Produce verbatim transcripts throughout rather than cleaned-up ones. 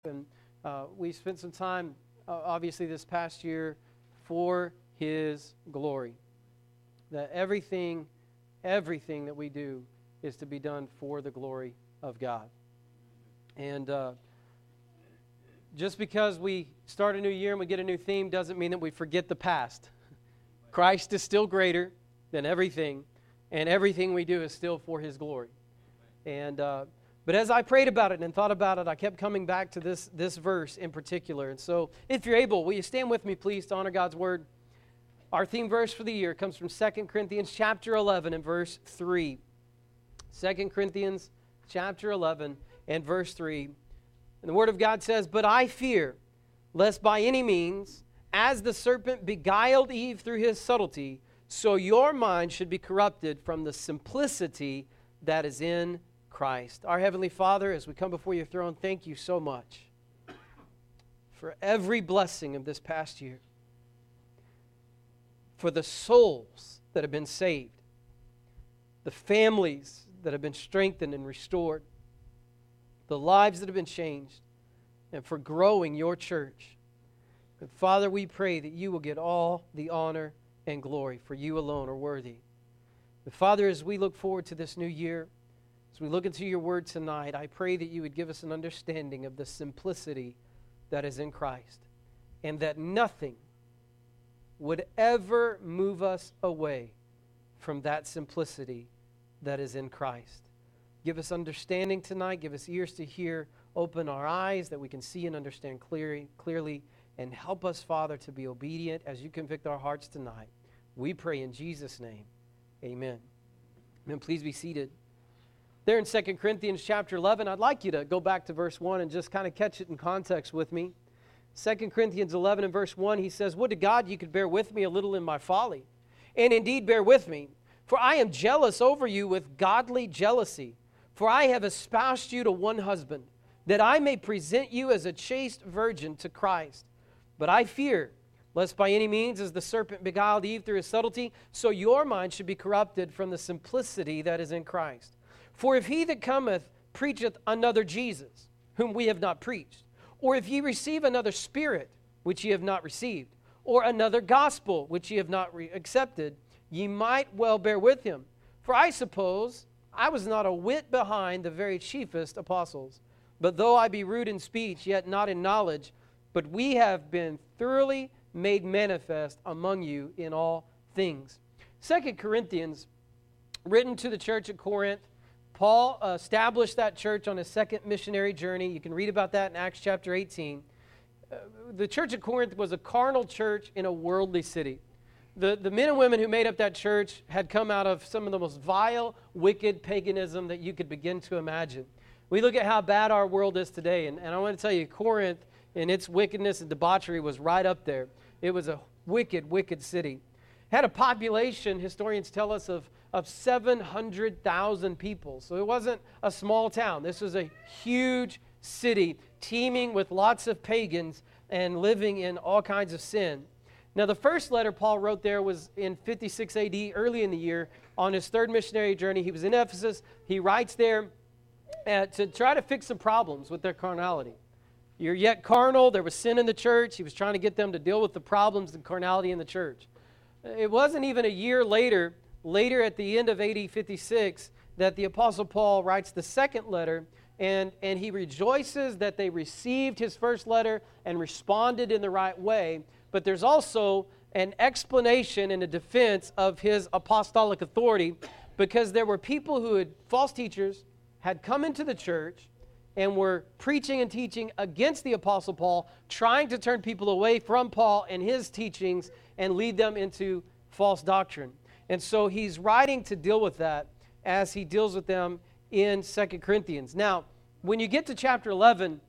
And uh, we spent some time, uh, obviously, this past year for His glory. That everything, everything that we do is to be done for the glory of God. And uh, just because we start a new year and we get a new theme doesn't mean that we forget the past. Christ is still greater than everything, and everything we do is still for His glory. And uh, but as I prayed about it and thought about it, I kept coming back to this, this verse in particular. And so, if you're able, will you stand with me, please, to honor God's Word? Our theme verse for the year comes from Second Corinthians chapter eleven and verse three. Second Corinthians chapter eleven and verse three. And the Word of God says, "But I fear, lest by any means, as the serpent beguiled Eve through his subtlety, so your mind should be corrupted from the simplicity that is in Christ." Our Heavenly Father, as we come before your throne, thank you so much for every blessing of this past year, for the souls that have been saved, the families that have been strengthened and restored, the lives that have been changed, and for growing your church. And Father, we pray that you will get all the honor and glory, for you alone are worthy. But Father, as we look forward to this new year, as we look into your word tonight, I pray that you would give us an understanding of the simplicity that is in Christ, and that nothing would ever move us away from that simplicity that is in Christ. Give us understanding tonight. Give us ears to hear. Open our eyes that we can see and understand clearly, clearly, and help us, Father, to be obedient as you convict our hearts tonight. We pray in Jesus' name. Amen. Amen. Please be seated. There in Second Corinthians chapter eleven, I'd like you to go back to verse one and just kind of catch it in context with me. Second Corinthians eleven and verse one, he says, "Would to God you could bear with me a little in my folly, and indeed bear with me, for I am jealous over you with godly jealousy. For I have espoused you to one husband, that I may present you as a chaste virgin to Christ. But I fear, lest by any means, as the serpent beguiled Eve through his subtlety, so your mind should be corrupted from the simplicity that is in Christ. For if he that cometh preacheth another Jesus, whom we have not preached, or if ye receive another spirit, which ye have not received, or another gospel, which ye have not re- accepted, ye might well bear with him. For I suppose I was not a whit behind the very chiefest apostles. But though I be rude in speech, yet not in knowledge, but we have been thoroughly made manifest among you in all things." Second Corinthians, written to the church at Corinth. Paul established that church on his second missionary journey. You can read about that in Acts chapter eighteen. Uh, the church at Corinth was a carnal church in a worldly city. The, the men and women who made up that church had come out of some of the most vile, wicked paganism that you could begin to imagine. We look at how bad our world is today, and, and I want to tell you, Corinth and its wickedness and debauchery was right up there. It was a wicked, wicked city. It had a population, historians tell us, of, of seven hundred thousand people. So it wasn't a small town. This was a huge city teeming with lots of pagans and living in all kinds of sin. Now, the first letter Paul wrote there was in fifty-six A D, early in the year, on his third missionary journey. He was in Ephesus. He writes there uh, to try to fix some problems with their carnality. You're yet carnal. There was sin in the church. He was trying to get them to deal with the problems and carnality in the church. It wasn't even a year later, later at the end of A D fifty-six, that the Apostle Paul writes the second letter, and, and he rejoices that they received his first letter and responded in the right way. But there's also an explanation and a defense of his apostolic authority, because there were people who had, false teachers, had come into the church and were preaching and teaching against the Apostle Paul, trying to turn people away from Paul and his teachings and lead them into false doctrine. And so he's writing to deal with that as he deals with them in Second Corinthians. Now, when you get to chapter eleven,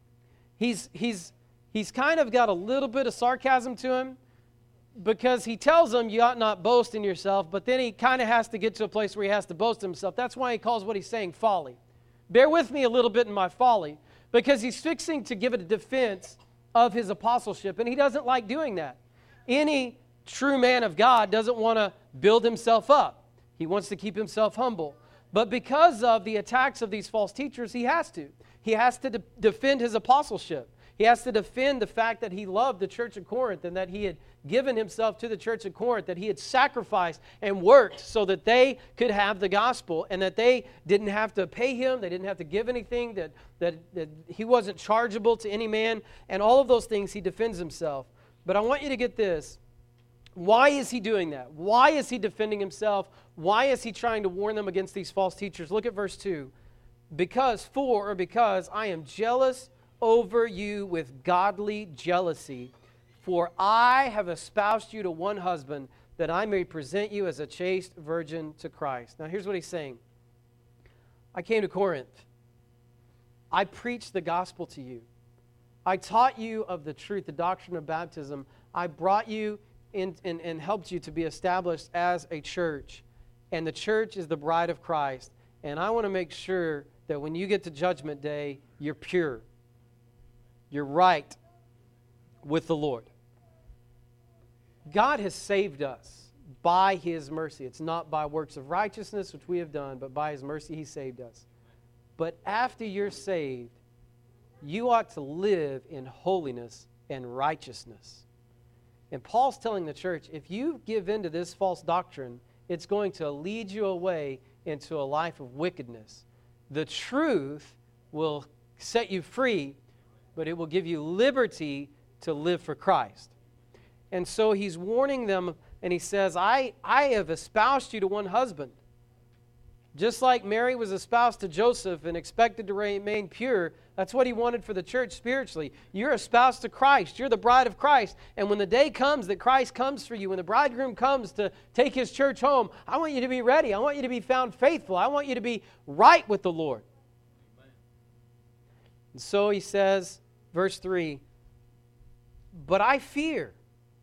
he's he's He's kind of got a little bit of sarcasm to him, because he tells them you ought not boast in yourself, but then he kind of has to get to a place where he has to boast in himself. That's why he calls what he's saying folly. Bear with me a little bit in my folly, because he's fixing to give it a defense of his apostleship, and he doesn't like doing that. Any true man of God doesn't want to build himself up. He wants to keep himself humble. But because of the attacks of these false teachers, he has to. He has to de- defend his apostleship. He has to defend the fact that he loved the church of Corinth and that he had given himself to the church of Corinth, that he had sacrificed and worked so that they could have the gospel and that they didn't have to pay him, they didn't have to give anything, that, that, that he wasn't chargeable to any man, and all of those things he defends himself. But I want you to get this. Why is he doing that? Why is he defending himself? Why is he trying to warn them against these false teachers? Look at verse two. Because, for, or because I am jealous over you with godly jealousy, for I have espoused you to one husband, that I may present you as a chaste virgin to Christ. Now here's what he's saying. I came to Corinth. I preached the gospel to you. I taught you of the truth, the doctrine of baptism. I brought you in, in, and helped you to be established as a church. And the church is the bride of Christ. And I want to make sure that when you get to Judgment Day, you're pure. You're right with the Lord. God has saved us by His mercy. It's not by works of righteousness, which we have done, but by His mercy He saved us. But after you're saved, you ought to live in holiness and righteousness. And Paul's telling the church, if you give in to this false doctrine, it's going to lead you away into a life of wickedness. The truth will set you free, but it will give you liberty to live for Christ. And so he's warning them, and he says, I, I have espoused you to one husband. Just like Mary was espoused to Joseph and expected to remain pure, that's what he wanted for the church spiritually. You're espoused to Christ. You're the bride of Christ. And when the day comes that Christ comes for you, when the bridegroom comes to take his church home, I want you to be ready. I want you to be found faithful. I want you to be right with the Lord. And so he says, verse three, but I fear.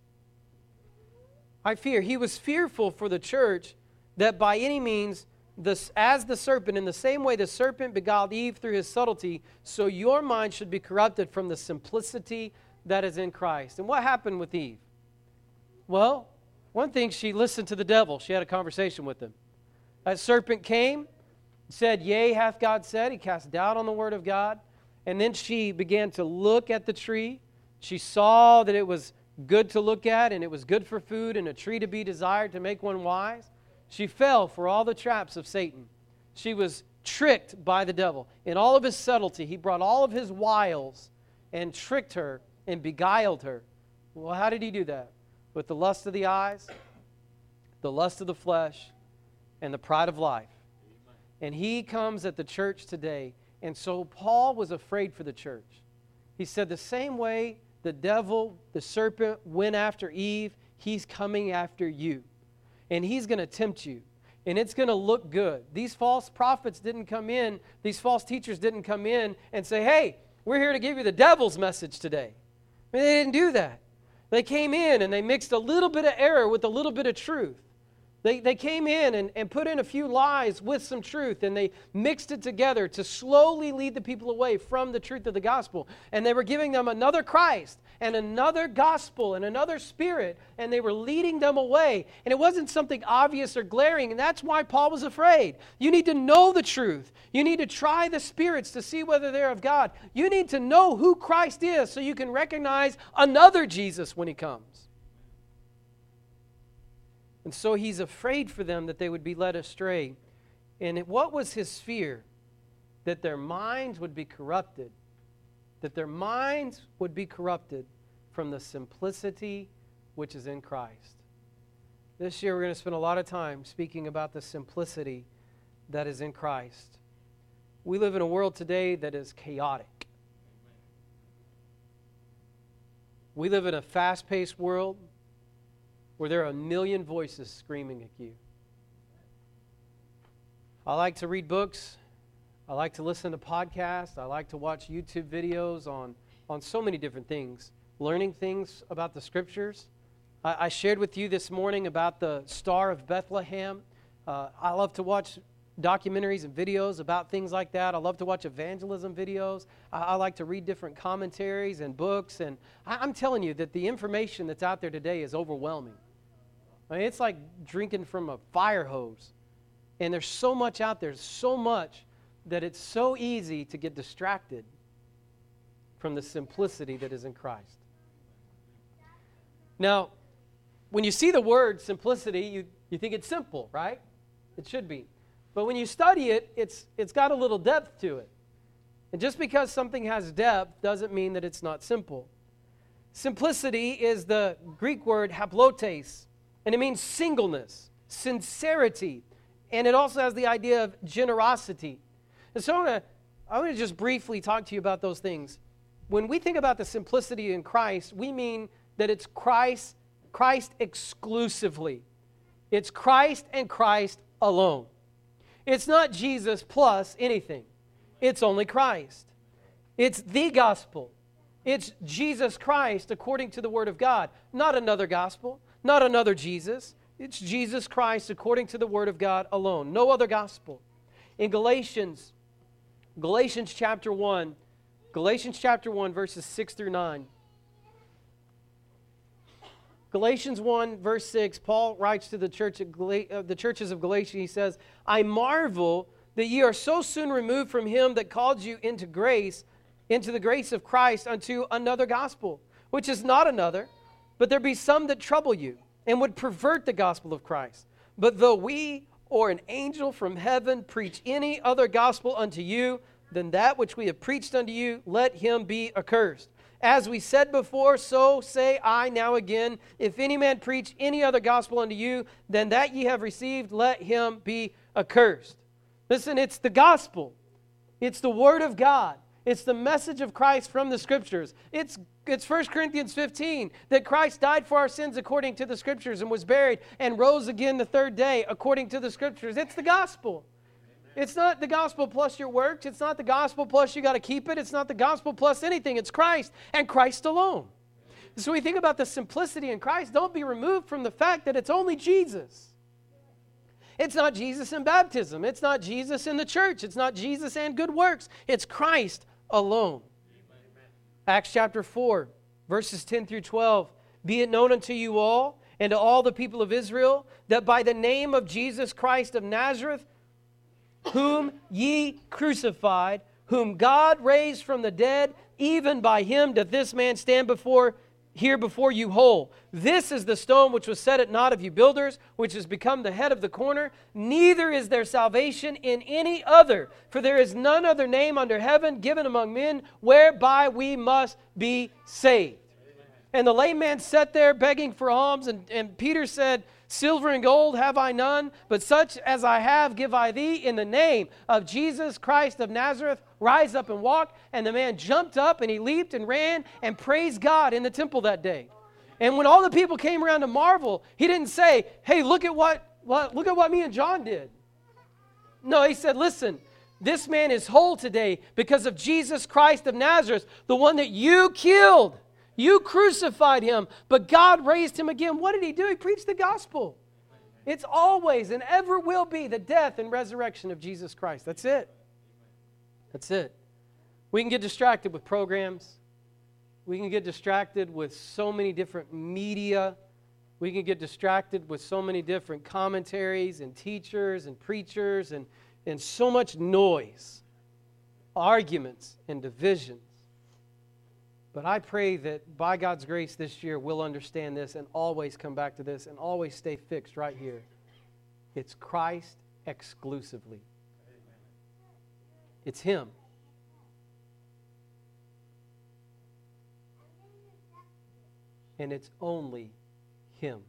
I fear. He was fearful for the church that by any means, this, as the serpent, in the same way the serpent beguiled Eve through his subtlety, so your mind should be corrupted from the simplicity that is in Christ. And what happened with Eve? Well, one thing, she listened to the devil. She had a conversation with him. That serpent came, said, yea, hath God said. He cast doubt on the word of God. And then she began to look at the tree. She saw that it was good to look at, and it was good for food, and a tree to be desired to make one wise. She fell for all the traps of Satan. She was tricked by the devil. In all of his subtlety, he brought all of his wiles and tricked her and beguiled her. Well, how did he do that? With the lust of the eyes, the lust of the flesh, and the pride of life. And he comes at the church today. And so Paul was afraid for the church. He said the same way the devil, the serpent, went after Eve, he's coming after you. And he's going to tempt you. And it's going to look good. These false prophets didn't come in, these false teachers didn't come in and say, hey, we're here to give you the devil's message today. I mean, they didn't do that. They came in and they mixed a little bit of error with a little bit of truth. They, they came in and, and put in a few lies with some truth, and they mixed it together to slowly lead the people away from the truth of the gospel. And they were giving them another Christ and another gospel and another spirit, and they were leading them away. And it wasn't something obvious or glaring, and that's why Paul was afraid. You need to know the truth. You need to try the spirits to see whether they're of God. You need to know who Christ is so you can recognize another Jesus when he comes. And so he's afraid for them that they would be led astray. And it, what was his fear? That their minds would be corrupted. That their minds would be corrupted from the simplicity which is in Christ. This year we're going to spend a lot of time speaking about the simplicity that is in Christ. We live in a world today that is chaotic. We live in a fast-paced world where there are a million voices screaming at you. I like to read books. I like to listen to podcasts. I like to watch YouTube videos on, on so many different things, learning things about the Scriptures. I, I shared with you this morning about the Star of Bethlehem. Uh, I love to watch documentaries and videos about things like that. I love to watch evangelism videos. I, I like to read different commentaries and books. And I, I'm telling you that the information that's out there today is overwhelming. I mean, it's like drinking from a fire hose. And there's so much out there, so much that it's so easy to get distracted from the simplicity that is in Christ. Now, when you see the word simplicity, you, you think it's simple, right? It should be. But when you study it, it's it's got a little depth to it. And just because something has depth doesn't mean that it's not simple. Simplicity is the Greek word haplotes, and it means singleness, sincerity, and it also has the idea of generosity. And so I want to I want to just briefly talk to you about those things. When we think about the simplicity in Christ, we mean that it's Christ, Christ exclusively. It's Christ and Christ alone. It's not Jesus plus anything. It's only Christ. It's the gospel. It's Jesus Christ according to the Word of God. Not another gospel, not another Jesus. It's Jesus Christ according to the Word of God alone. No other gospel. In Galatians, Galatians chapter one, Galatians chapter one, verses six through nine. Galatians one, verse six, Paul writes to the church at Gal- uh, the churches of Galatia. He says, I marvel that ye are so soon removed from him that called you into grace, into the grace of Christ, unto another gospel, which is not another, but there be some that trouble you, and would pervert the gospel of Christ. But though we or an angel from heaven preach any other gospel unto you than that which we have preached unto you, let him be accursed. As we said before, so say I now again, if any man preach any other gospel unto you than that ye have received, let him be accursed. Listen, it's the gospel. It's the Word of God. It's the message of Christ from the Scriptures. It's, it's First Corinthians fifteen, that Christ died for our sins according to the Scriptures and was buried and rose again the third day according to the Scriptures. It's the gospel. It's not the gospel plus your works. It's not the gospel plus you got to keep it. It's not the gospel plus anything. It's Christ and Christ alone. So we think about the simplicity in Christ. Don't be removed from the fact that it's only Jesus. It's not Jesus in baptism. It's not Jesus in the church. It's not Jesus and good works. It's Christ alone. Amen. Acts chapter four, verses ten through twelve. Be it known unto you all and to all the people of Israel that by the name of Jesus Christ of Nazareth, whom ye crucified, whom God raised from the dead, even by him doth this man stand before here before you whole. This is the stone which was set at naught of you builders, which has become the head of the corner. Neither is there salvation in any other, for there is none other name under heaven given among men whereby we must be saved. Amen. And the lame man sat there begging for alms, and, and Peter said, silver and gold have I none, but such as I have give I thee. In the name of Jesus Christ of Nazareth, rise up and walk. And the man jumped up and he leaped and ran and praised God in the temple that day. And when all the people came around to marvel, he didn't say, hey, look at what, what look at what me and John did. No, he said, listen, this man is whole today because of Jesus Christ of Nazareth, the one that you killed. You crucified him, but God raised him again. What did he do? He preached the gospel. It's always and ever will be the death and resurrection of Jesus Christ. That's it. That's it. We can get distracted with programs. We can get distracted with so many different media. We can get distracted with so many different commentaries and teachers and preachers and, and so much noise, arguments and divisions. But I pray that by God's grace this year, we'll understand this and always come back to this and always stay fixed right here. It's Christ exclusively. Amen. It's Him. And it's only Him.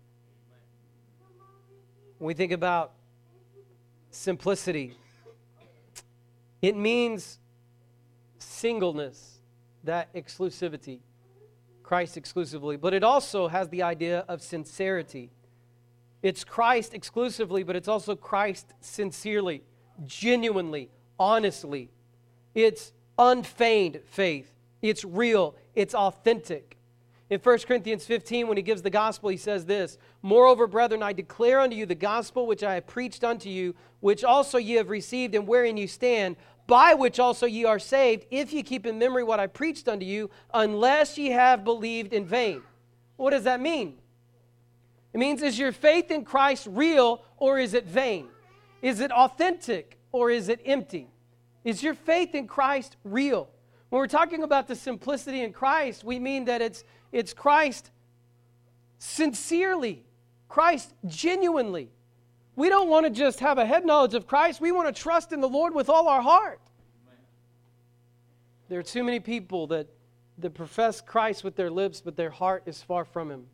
When we think about simplicity, it means singleness. That exclusivity, Christ exclusively. But it also has the idea of sincerity. It's Christ exclusively, but it's also Christ sincerely, genuinely, honestly. It's unfeigned faith. It's real. It's authentic. In First Corinthians fifteen, when he gives the gospel, he says this, moreover, brethren, I declare unto you the gospel which I have preached unto you, which also ye have received and wherein you stand, by which also ye are saved, if ye keep in memory what I preached unto you, unless ye have believed in vain. What does that mean? It means, is your faith in Christ real or is it vain? Is it authentic or is it empty? Is your faith in Christ real? When we're talking about the simplicity in Christ, we mean that it's, it's Christ sincerely, Christ genuinely. We don't want to just have a head knowledge of Christ. We want to trust in the Lord with all our heart. There are too many people that, that profess Christ with their lips, but their heart is far from Him.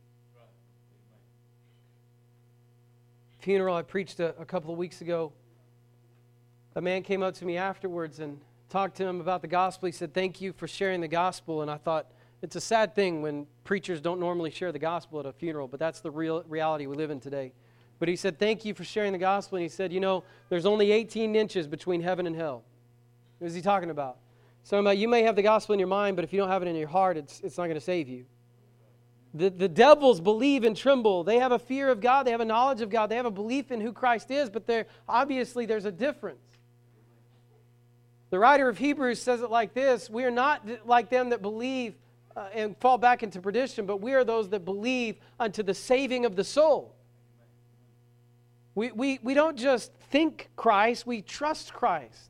Funeral I preached a, a couple of weeks ago, a man came up to me afterwards and talked to him about the gospel. He said, "Thank you for sharing the gospel." And I thought, it's a sad thing when preachers don't normally share the gospel at a funeral, but that's the real reality we live in today. But he said, "Thank you for sharing the gospel." And he said, "You know, there's only eighteen inches between heaven and hell." What is he talking about? So about you may have the gospel in your mind, but if you don't have it in your heart, it's, it's not going to save you. The, the devils believe and tremble. They have a fear of God. They have a knowledge of God. They have a belief in who Christ is, but there obviously there's a difference. The writer of Hebrews says it like this: we are not like them that believe uh, and fall back into perdition, but we are those that believe unto the saving of the soul. We, we, we don't just think Christ, we trust Christ.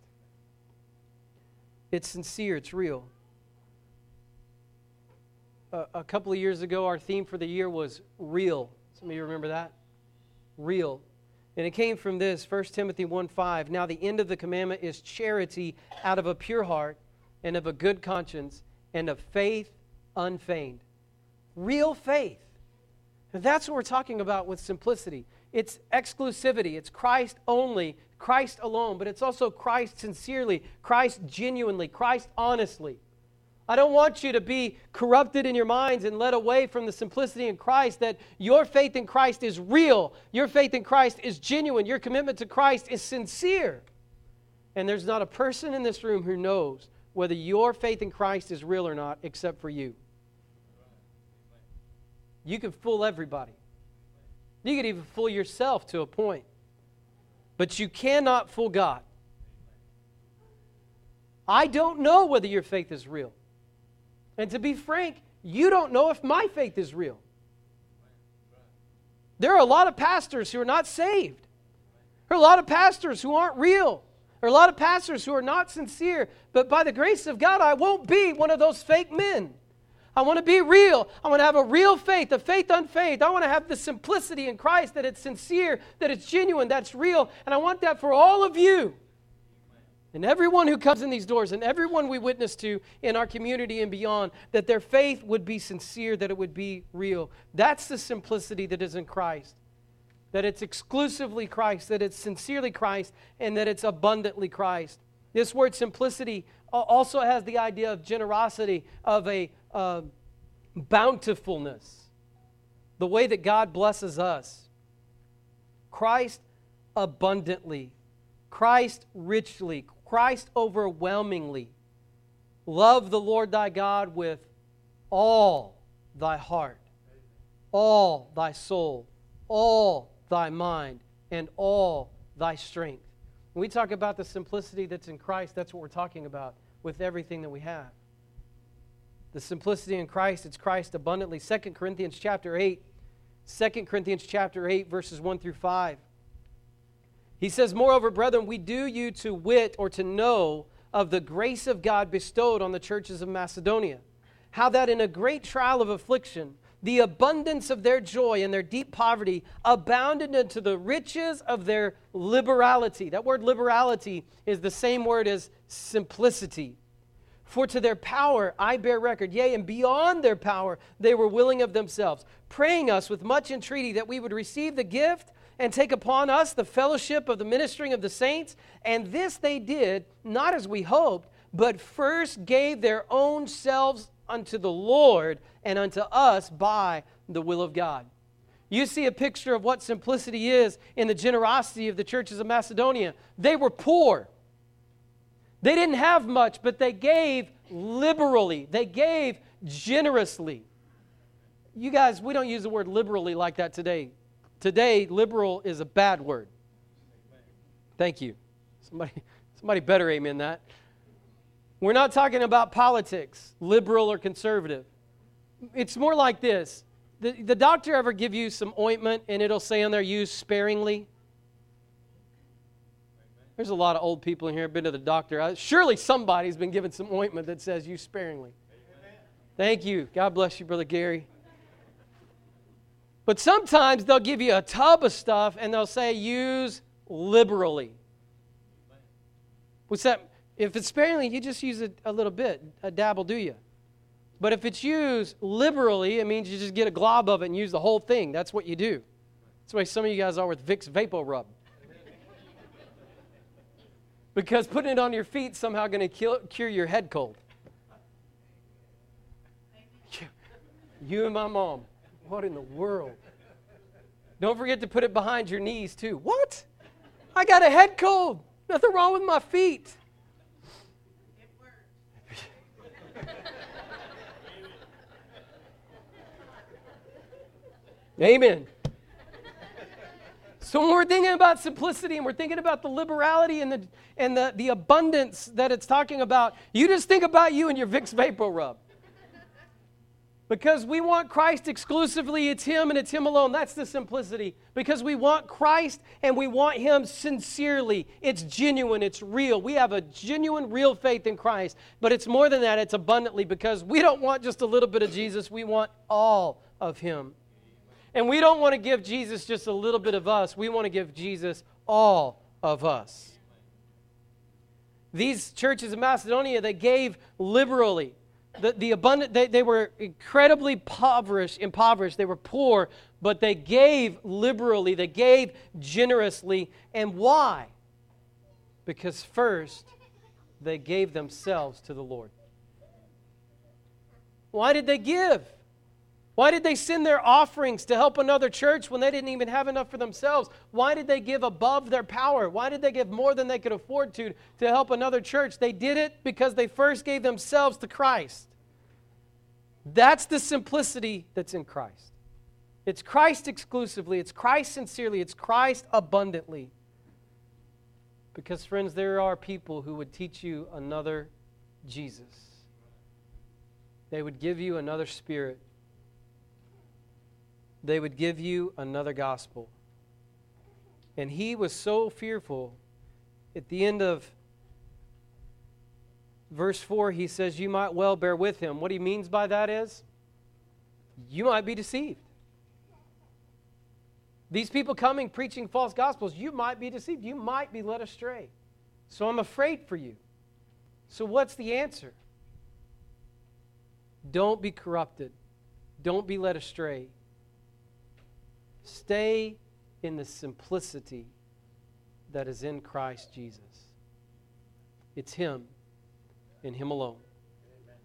It's sincere, it's real. A, a couple of years ago, our theme for the year was real. Some of you remember that? Real. And it came from this, First Timothy one five. "Now the end of the commandment is charity out of a pure heart and of a good conscience and of faith unfeigned." Real faith. And that's what we're talking about with simplicity. It's exclusivity. It's Christ only, Christ alone, but it's also Christ sincerely, Christ genuinely, Christ honestly. I don't want you to be corrupted in your minds and led away from the simplicity in Christ, that your faith in Christ is real. Your faith in Christ is genuine. Your commitment to Christ is sincere. And there's not a person in this room who knows whether your faith in Christ is real or not except for you. You can fool everybody. You can even fool yourself to a point. But you cannot fool God. I don't know whether your faith is real. And to be frank, you don't know if my faith is real. There are a lot of pastors who are not saved. There are a lot of pastors who aren't real. There are a lot of pastors who are not sincere. But by the grace of God, I won't be one of those fake men. I want to be real. I want to have a real faith, a faith unfeigned. I want to have the simplicity in Christ, that it's sincere, that it's genuine, that's real. And I want that for all of you. And everyone who comes in these doors, and everyone we witness to in our community and beyond, that their faith would be sincere, that it would be real. That's the simplicity that is in Christ. That it's exclusively Christ, that it's sincerely Christ, and that it's abundantly Christ. This word simplicity also has the idea of generosity, of a uh, bountifulness. The way that God blesses us. Christ abundantly. Christ richly. Christ overwhelmingly. Love the Lord thy God with all thy heart, all thy soul, all thy mind, and all thy strength. When we talk about the simplicity that's in Christ, that's what we're talking about with everything that we have. The simplicity in Christ, it's Christ abundantly. Second Corinthians chapter eight, Second Corinthians chapter eight, verses one through five. He says, "Moreover, brethren, we do you to wit or to know of the grace of God bestowed on the churches of Macedonia, how that in a great trial of affliction, the abundance of their joy and their deep poverty abounded unto the riches of their liberality." That word liberality is the same word as simplicity. "For to their power I bear record, yea, and beyond their power they were willing of themselves, praying us with much entreaty that we would receive the gift and take upon us the fellowship of the ministering of the saints. And this they did, not as we hoped, but first gave their own selves unto the Lord and unto us by the will of God." You see a picture of what simplicity is in the generosity of the churches of Macedonia. They were poor. They didn't have much, but they gave liberally. They gave generously. You guys, we don't use the word liberally like that today. Today, liberal is a bad word. Thank you. Somebody, somebody better amen that. We're not talking about politics, liberal or conservative. It's more like this. The, the doctor ever give you some ointment and it'll say on there, use sparingly? There's a lot of old people in here, been to the doctor. Uh, Surely somebody's been given some ointment that says use sparingly. Amen. Thank you. God bless you, Brother Gary. But sometimes they'll give you a tub of stuff and they'll say use liberally. What's that? If it's sparingly, you just use a, a little bit. A dab will do you. But if it's used liberally, it means you just get a glob of it and use the whole thing. That's what you do. That's the way some of you guys are with Vicks VapoRub. Because putting it on your feet is somehow going to cure your head cold. You and my mom. What in the world? Don't forget to put it behind your knees too. What? I got a head cold. Nothing wrong with my feet. It worked. Amen. So when we're thinking about simplicity and we're thinking about the liberality and the and the, the abundance that it's talking about, you just think about you and your Vicks VapoRub. Because we want Christ exclusively, it's Him and it's Him alone. That's the simplicity. Because we want Christ and we want Him sincerely. It's genuine, it's real. We have a genuine, real faith in Christ. But it's more than that, it's abundantly, because we don't want just a little bit of Jesus, we want all of Him. And we don't want to give Jesus just a little bit of us. We want to give Jesus all of us. These churches in Macedonia, they gave liberally. The, the abundant, they, they were incredibly impoverished, impoverished. They were poor, but they gave liberally. They gave generously. And why? Because first, they gave themselves to the Lord. Why did they give? Why did they send their offerings to help another church when they didn't even have enough for themselves? Why did they give above their power? Why did they give more than they could afford to to help another church? They did it because they first gave themselves to Christ. That's the simplicity that's in Christ. It's Christ exclusively. It's Christ sincerely. It's Christ abundantly. Because, friends, there are people who would teach you another Jesus. They would give you another spirit. They would give you another gospel. And he was so fearful. At the end of verse four, he says, you might well bear with him. What he means by that is, you might be deceived. These people coming preaching false gospels, you might be deceived. You might be led astray. So I'm afraid for you. So what's the answer? Don't be corrupted. Don't be led astray. Stay in the simplicity that is in Christ Jesus. It's Him and Him alone. Amen.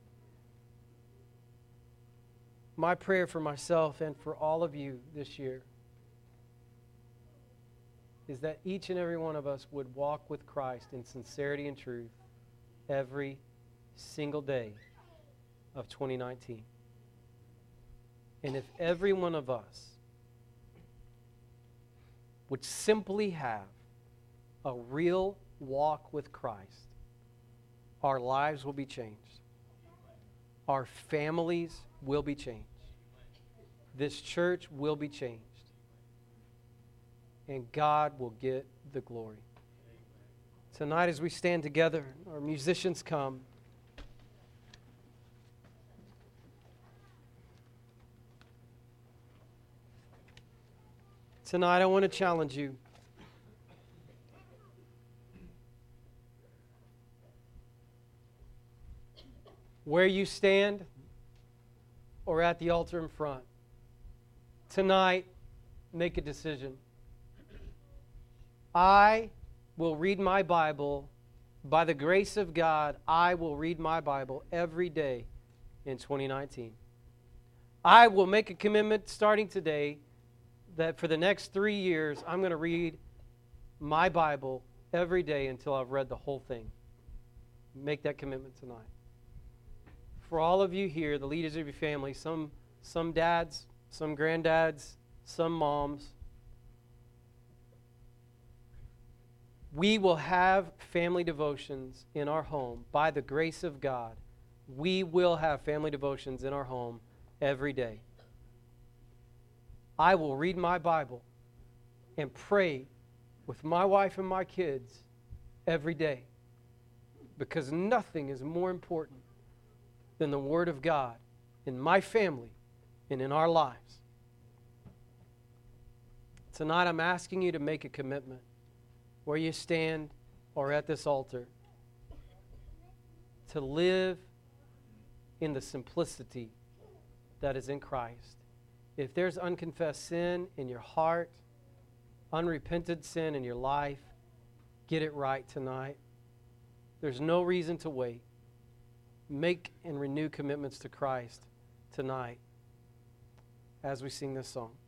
My prayer for myself and for all of you this year is that each and every one of us would walk with Christ in sincerity and truth every single day of twenty nineteen. And if every one of us would simply have a real walk with Christ, our lives will be changed. Our families will be changed. This church will be changed. And God will get the glory. Tonight as we stand together, our musicians come. Tonight I want to challenge you. Where you stand or at the altar in front, tonight make a decision. I will read my Bible. By the grace of God, I will read my Bible every day in twenty nineteen. I will make a commitment starting today that for the next three years, I'm going to read my Bible every day until I've read the whole thing. Make that commitment tonight. For all of you here, the leaders of your family, some, some dads, some granddads, some moms, we will have family devotions in our home by the grace of God. We will have family devotions in our home every day. I will read my Bible and pray with my wife and my kids every day, because nothing is more important than the Word of God in my family and in our lives. Tonight I'm asking you to make a commitment where you stand or at this altar to live in the simplicity that is in Christ. If there's unconfessed sin in your heart, unrepented sin in your life, get it right tonight. There's no reason to wait. Make and renew commitments to Christ tonight as we sing this song.